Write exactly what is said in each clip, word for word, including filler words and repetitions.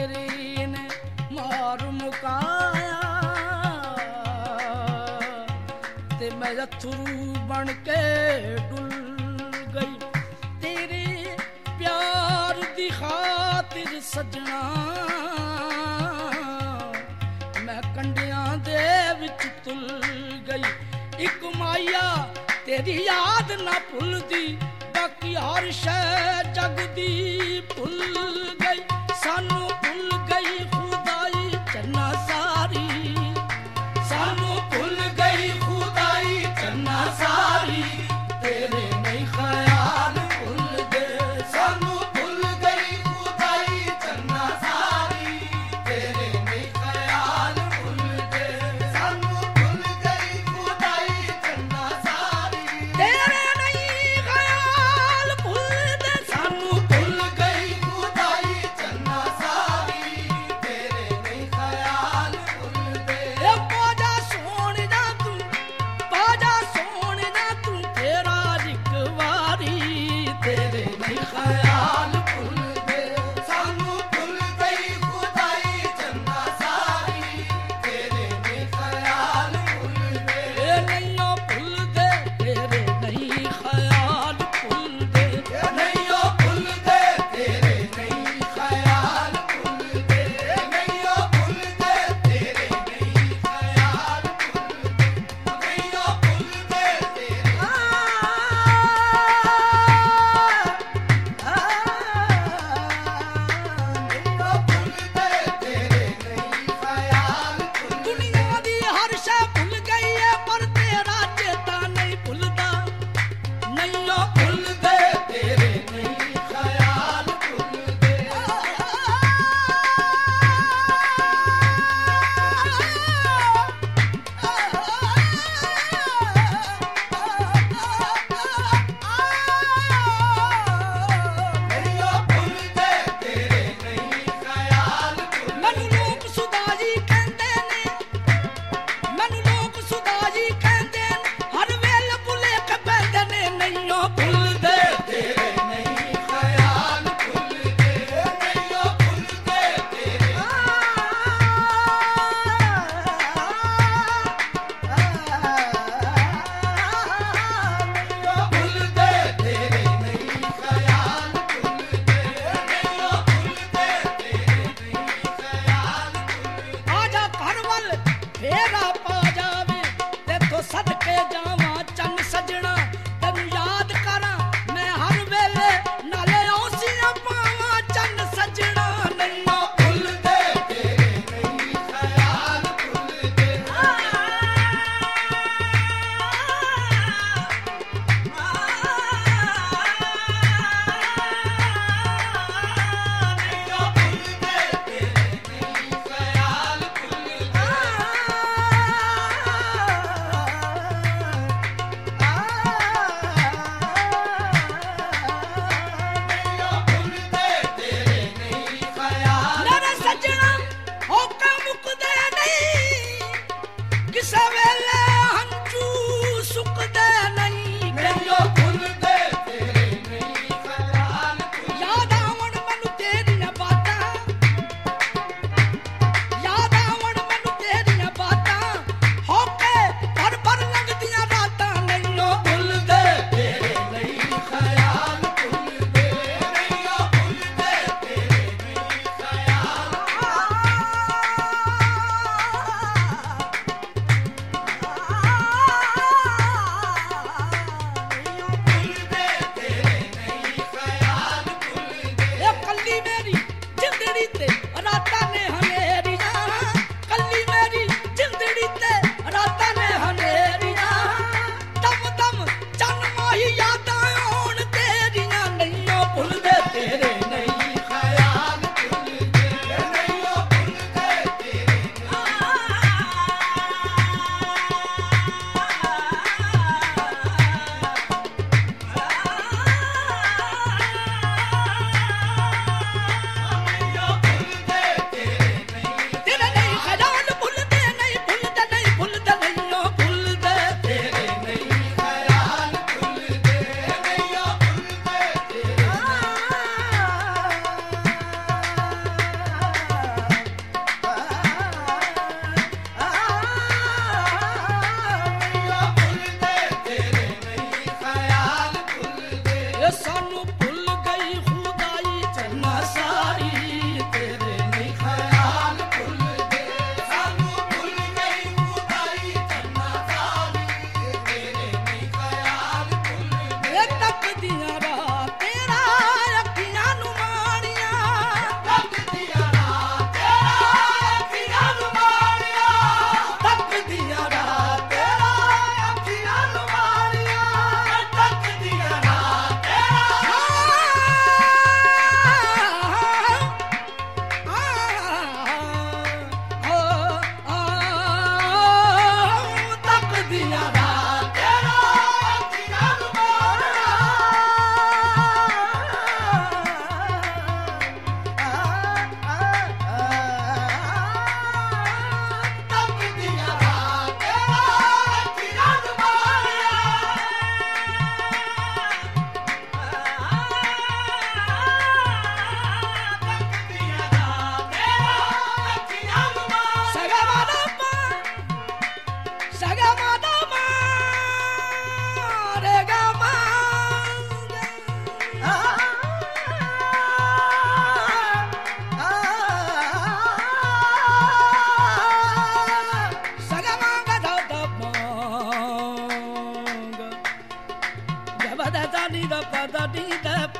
ਤੇਰੀ ਨੇ ਮਾਰ ਮੁਕਾਇਆ ਤੇ ਮੈਂ ਅਥਰੂ ਬਣ ਕੇ ਡੁੱਲ ਗਈ ਤੇਰੇ ਪਿਆਰ ਦੀ ਖਾਤਰ ਸਜਣਾ ਮੈਂ ਕੰਡਿਆਂ ਦੇ ਵਿੱਚ ਤੁਲ ਗਈ ਇੱਕ ਮਾਇਆ ਤੇਰੀ ਯਾਦ ਨਾ ਭੁੱਲਦੀ ਬਾਕੀ ਹਰ ਸ਼ੈ ਜਗ ਦੀ ਭੁੱਲ ਗਈ ਸਾਨੂੰ ਭੁੱਲ ਗਈ ਖੁਦਾਈ ਚੰਨਾ ਸਾਰੀ ਸਾਨੂੰ ਭੁੱਲ ਗਈ ਖੁਦਾਈ ਚੰਨਾ ਸਾਰੀ ਤੇਰੇ ਨਹੀਂ ਖਿਆਲ ਭੁੱਲਦੇ ਸਾਨੂੰ ਭੁੱਲ ਗਈ ਖੁਦਾਈ ਚੰਨਾ ਸਾਰੀ ਤੇਰੇ ਨਹੀਂ ਖਿਆਲ ਭੁੱਲਦੇ ਸਾਨੂੰ ਭੁੱਲ ਗਈ ਖੁਦਾਈ ਚੰਨਾ ਸਾਰੀ ਤੇਰੇ ਨਹੀਂ ਖਿਆਲ ਭੁੱਲਦੇ ਸਾਨੂੰ ਭੁੱਲ ਗਈ ਖੁਦਾਈ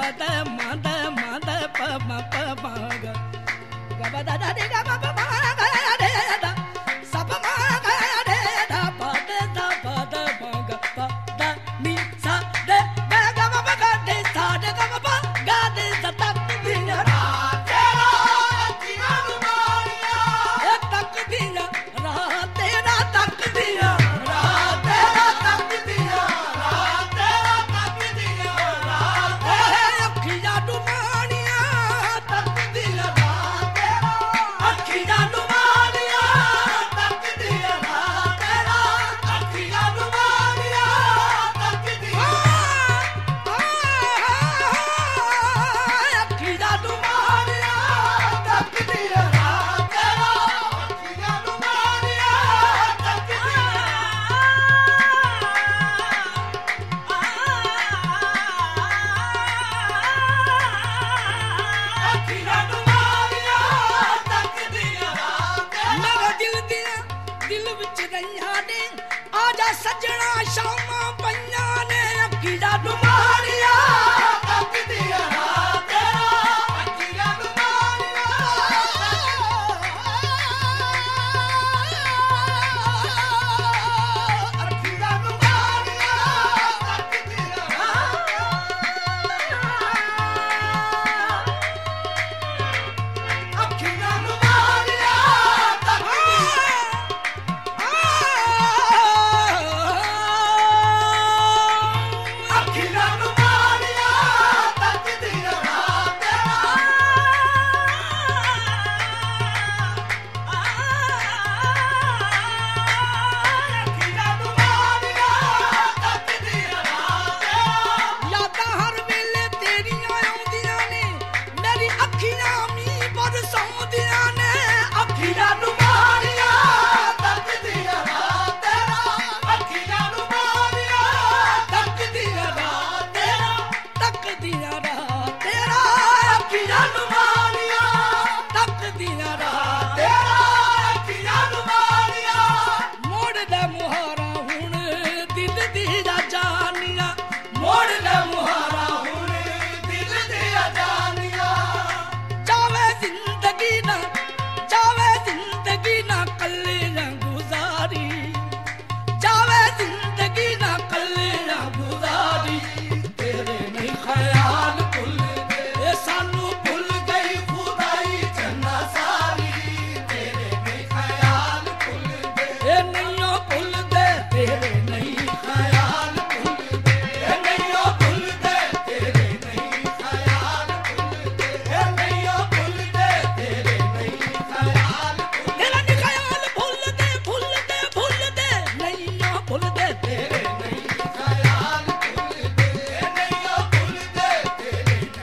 पद मद मद प म प म ग ग ब द द रे ग ब ब म ग रे द स प म ग रे द प द द प द म ग प द नि सा द ग ग ब ब ग द सा द ग ब ब ग द स तक दिन रात तेरा अखियां नू मारिया ए तक दिन रात तेरा तक दिन रात तेरा तक दिन रात तेरा तक दिन रात ए अखियां नू मारिया तक दिन रात तेरा अखियां नू मारिया तक दिन रात तेरा अखियां नू मारिया तक दिन अखियां नू मारिया तक दिन रात तेरा अखियां नू मारिया तक अखियां नू मारिया तक दिन रात मेरा दिल दिया दिल विच रहिया ने आजा सजना शामां पईयां ने अखियां नू मारिया तक दिन रात तेरा अखियां नू मारिया अखियां नू मारिया तक दिन रात अखियां नू मारिया तक अखियां नू मारिया तक दिन रात अखियां नू मारिया तक दिन रात यादां हर वेले तेरियां आउंदियां ने मेरी अखियां मीं बरसाउंदियां ने अखियां नू मारिया तक दिन रात तेरा अखियां नू मारिया तक दिन रात तेरा तक दिन रात तेरा अखियां नू मारिया तक दिन रात तेरा अखियां नू मारिया मोड़ दे मुहारा हुण दिल दी जानिया मोड़ दे मुहारा हुण दिल दी जानिया जावे जिंदगी ना जावे जिंदगी ना कल्ले ना गुजारी जावे जिंदगी ना कल्ले ना गुजारी तेरे नहीं ख्याल भुल गए सानू भुल गई खुदाई जन्ना सारी तेरे नहीं ख्याल भुल गए नहीं भुल दे तेरे नहीं ख्याल भुल गए नहीं भुल दे तेरे नहीं ख्याल भुल गए नहीं भुल दे तेरे नहीं ख्याल तेरा नहीं ख्याल भुल दे भुल दे भुल दे नहीं भुल दे तेरे नहीं ख्याल भुल गए नहीं भुल दे तेरे नहीं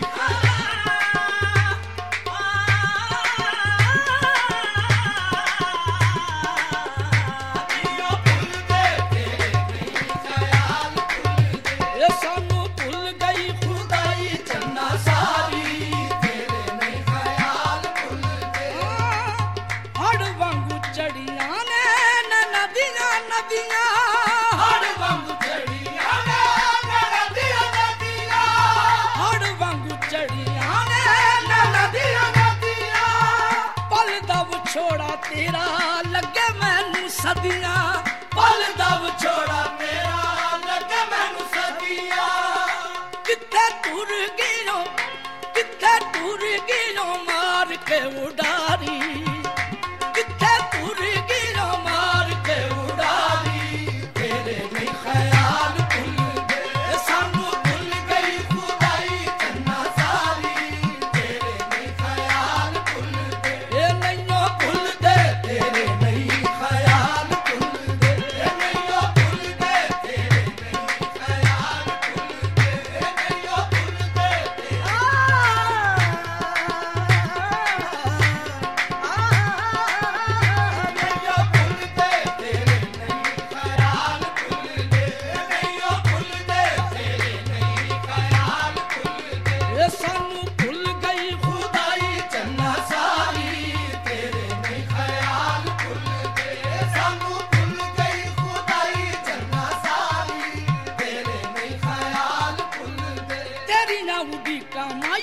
ये सानू भुल गई खुदाई जन्ना सारी तेरे नहीं ख्याल भुल गए हड़ वांगू चढ़ियां ने न नदियां नदियां हड़ वांगू चढ़ियां ने न नदियां नदियां हड़ वांगू चढ़ियां ने न नदियां नदियां पल दा विछोड़ा तेरा लगे मैनू सदियां पल दा विछोड़ा तेरा लगे मैनू सदियां किथे टुर गियो किथे टुर गियो मार के उडारी किथे टुर गियो मार के उडारी तेरे नहीं ख्याल भुल गए सानू भुल गई खुदाई जन्ना सारी तेरे नहीं ख्याल भुल गए नहीं भुल दे तेरे नहीं ख्याल भुल गए नहीं भुल दे तेरे नहीं ख्याल भुल गए नहीं भुल दे तेरे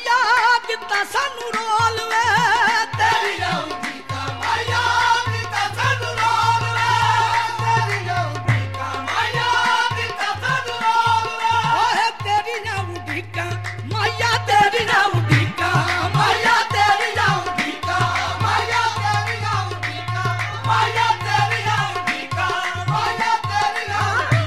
ਮਾਇਆ ਦਿੱਤਾ ਸਾਨੂੰ ਰੋਲ ਵੇ ਤੇਰੀ ਆਉਂਦੀ ਕਾ ਮਾਇਆ ਦਿੱਤਾ ਸਾਨੂੰ ਰੋਲ ਵੇ ਤੇਰੀ ਆਉਂਦੀ ਕਾ ਮਾਇਆ ਦਿੱਤਾ ਸਾਨੂੰ ਰੋਲ ਵੇ ਓਏ ਤੇਰੀ ਆਉਂਦੀ ਕਾ ਮਾਇਆ ਤੇਰੀ ਆਉਂਦੀ ਕਾ ਮਾਇਆ ਤੇਰੀ ਆਉਂਦੀ ਕਾ ਮਾਇਆ ਤੇਰੀ ਆਉਂਦੀ ਕਾ ਮਾਇਆ ਤੇਰੀ ਆਉਂਦੀ ਕਾ ਮਾਇਆ ਤੇਰੀ ਆਉਂਦੀ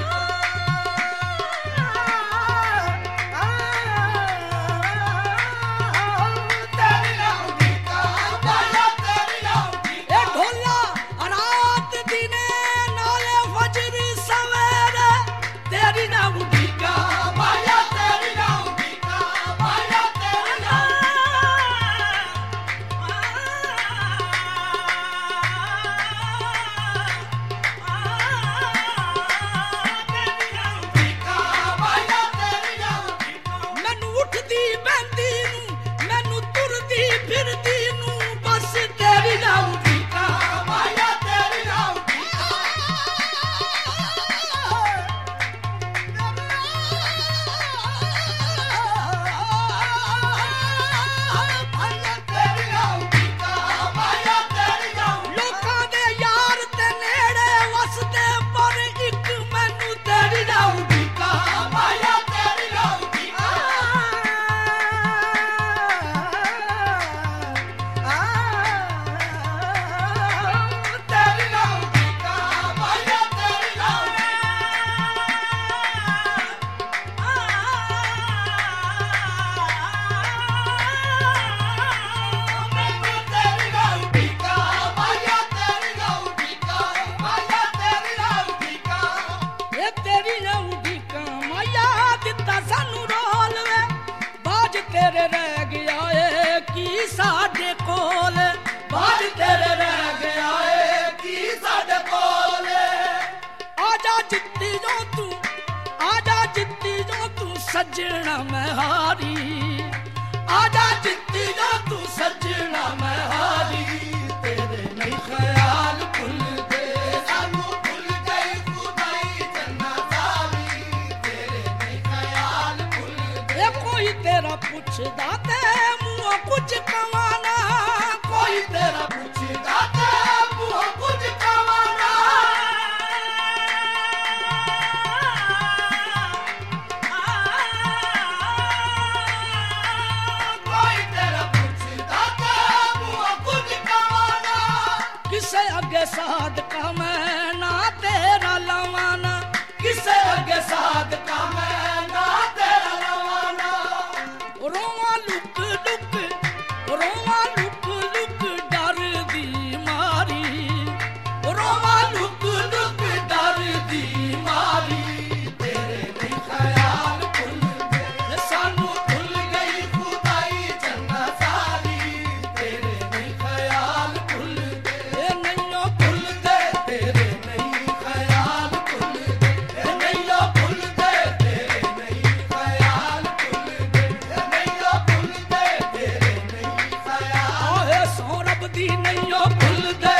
ਤੇਰੇ ਰਹਿ ਗਿਆ ਏ ਕੀ ਸਾਡੇ ਕੋਲ ਬਾਜ ਤੇਰੇ ਰਹਿ ਗਿਆ ਏ ਕੀ ਸਾਡੇ ਕੋਲ ਆਜਾ ਜਿੱਤੀ ਜੋ ਤੂੰ ਆਜਾ ਜਿੱਤੀ ਜੋ ਤੂੰ ਸੱਜਣਾ ਮੈਂ ਹਾਰੀ ਆਜਾ ਜਿੱਤੀ ਜੋ ਤੂੰ ਸੱਜਣਾ ਮੈਂ ਹਾਰੀ ਤੇਰੇ ਨਹੀਂ ਖਿਆਲ ਭੁੱਲਦੇ ਸਾਨੂੰ ਭੁੱਲ ਗਈ ਖੁਦਾਈ ਜੰਨਾ ਸਾਰੀ ਤੇਰੇ ਨਹੀਂ ਖਿਆਲ ਭੁੱਲਦੇ ਕੋਈ ਤੇਰਾ ਪੁੱਛਦਾ ਤੇ ਮੂੰਹ ਕੁਝ ਕਵਾਣਾ ਕੋਈ ਤੇਰਾ ਪੁੱਛਦਾ ਤੇ ਮੂੰਹ ਕੁਝ ਕਵਾਣਾ ਕੋਈ ਤੇਰਾ ਪੁੱਛਦਾ ਤੇ ਮੂੰਹ ਕੁਝ ਕਵਾਣਾ ਕਿਸੇ ਅੱਗੇ ਸਾਦਕਾ ਮੈਂ ਨਾ ਤੇਰਾ ਲਵਾਣਾ ਕਿਸੇ ਅੱਗੇ ਸਾਦਕਾ ਮੈਂ ਨਾ ਤੇਰਾ ਲਵਾਣਾ ਰੋਵਾਂ ਲੁਕ ਲੁਕ ਰੋਵਾਂ ਲੁਕ ਲੁਕ ਡਰਦੀ ਮਾਰੀ ਰੋਵਾਂ ਲੁਕ ਲੁਕ ਡਰਦੀ ਮਾਰੀ ਤੇਰੇ ਨਹੀਂ ਖਿਆਲ ਭੁੱਲਦੇ ਸਾਨੂੰ ਭੁੱਲ ਗਈ ਖੁਦਾਈ ਜੰਨਾ ਸਾਰੀ ਤੇਰੇ ਨਹੀਂ ਖਿਆਲ ਭੁੱਲਦੇ ਨਹੀਂਓ ਭੁੱਲਦੇ ਤੇਰੇ ਨਹੀਂ ਖਿਆਲ ਭੁੱਲਦੇ ਨਹੀਂਓ ਭੁੱਲਦੇ ਤੇਰੇ ਨਹੀਂ ਖਿਆਲ ਭੁੱਲਦੇ ਨਹੀਂਓ ਭੁੱਲਦੇ ਤੇਰੇ ਨਹੀਂ ਖਿਆਲ ਓਏ ਸੋ ਰੱਬ ਦੀ ਨਹੀਂਓ ਭੁੱਲਦੇ